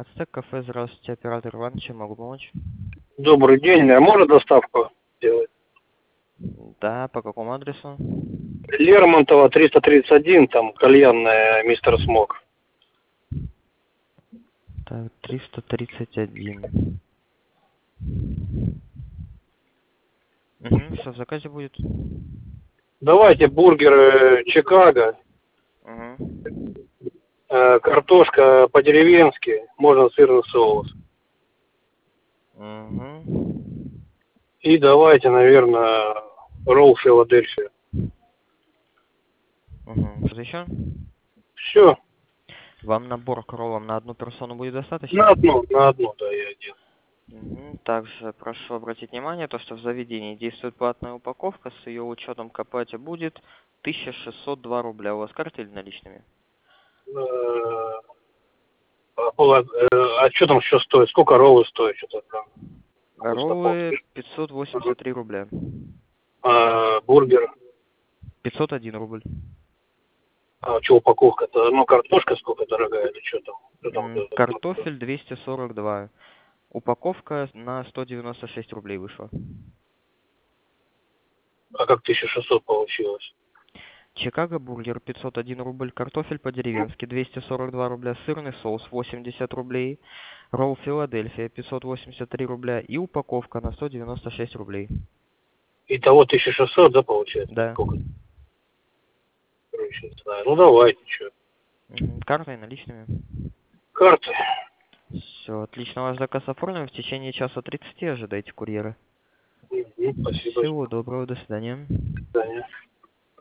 Ацтек кафе, здравствуйте, оператор Иван, чем могу помочь? Добрый день. А можно доставку сделать? Да, по какому адресу? Лермонтова, 331, там кальянная мистер Смок. Так, 331. Угу, что в заказе будет? Давайте бургеры Чикаго, Угу. картошка по-деревенски, можно сырный соус. Угу. И давайте, наверное, ролл Филадельфия. Угу. Что-то еще? Все, Вам набор к роллам на одну персону будет достаточно? на одну, да, я один. Мгм. Также прошу обратить внимание, то, что в заведении действует платная упаковка, с ее учетом КПТ будет 1602 рубля. У вас карты или наличными? А что там еще стоит? Сколько роллы стоят? Что-то там. Роллы 583 рубля. Бургер. 501 рубль. А что упаковка-то? Ну, картошка сколько дорогая или что там? Что там вот это такое? Картофель 242. Упаковка на 196 рублей вышла. А как 1600 получилось? Чикаго бургер 501 рубль, картофель по-деревенски 242 рубля, сырный соус 80 рублей, ролл Филадельфия 583 рубля и упаковка на 196 рублей. Итого 1600, да, получается? Да. Сколько? Короче, не знаю. Ну, давайте, что. Картой наличными. Карты. Все, отлично, ваш заказ оформлен. В течение часа 30 ожидайте курьера. Спасибо. Всего доброго, до свидания. До свидания.